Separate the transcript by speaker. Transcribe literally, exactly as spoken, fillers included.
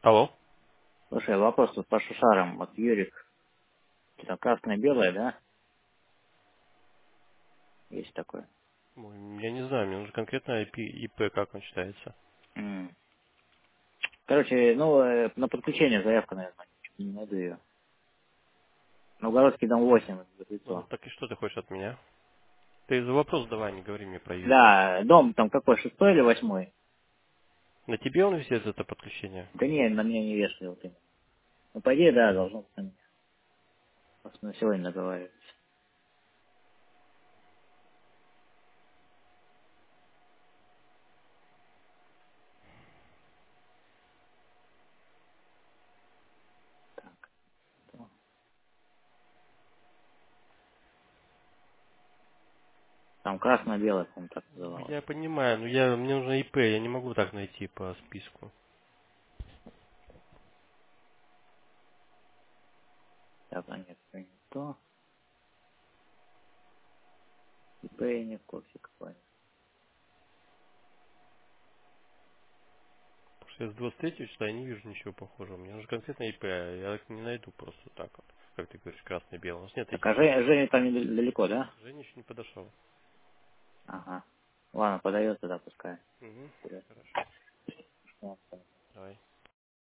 Speaker 1: Алло.
Speaker 2: Слушай, вопрос тут по шушарам. Вот Юрик, что красное-белое, да? Есть такое.
Speaker 1: Ой, я не знаю, мне нужно конкретно I P, I P, как он считается.
Speaker 2: М. Короче, ну, э, на подключение заявка, наверное. Не найду ее. Новгородский дом восемь, это
Speaker 1: Ну,
Speaker 2: лицо.
Speaker 1: так и что ты хочешь от меня? Ты за вопрос давай, не говори мне про Юрика.
Speaker 2: Да, дом там какой, шестой или восьмой?
Speaker 1: На тебе он висит это подключение?
Speaker 2: Да не, на меня не вешали вот именно. Ну, по идее, да, должно быть на меня. Просто на сегодня договаривались. Так, то. Там красно-белое, по-моему, так называлось.
Speaker 1: Я понимаю, но я, мне нужно I P, я не могу так найти по списку.
Speaker 2: Так, а нет, это не то. ИП не кофе какой.
Speaker 1: Потому что я с двадцать третьего числа я не вижу ничего похожего. Мне нужно конкретно I P, а я так не найду просто так вот. Как ты говоришь, красный-белый. У нас нет
Speaker 2: Так, а
Speaker 1: таких
Speaker 2: Женя,
Speaker 1: вещей.
Speaker 2: Женя там недалеко, да?
Speaker 1: Женя еще не подошел.
Speaker 2: Ага. Ладно, подает тогда, пускай.
Speaker 1: Угу.
Speaker 2: Вперед.
Speaker 1: Хорошо.
Speaker 2: Вот.
Speaker 1: Давай.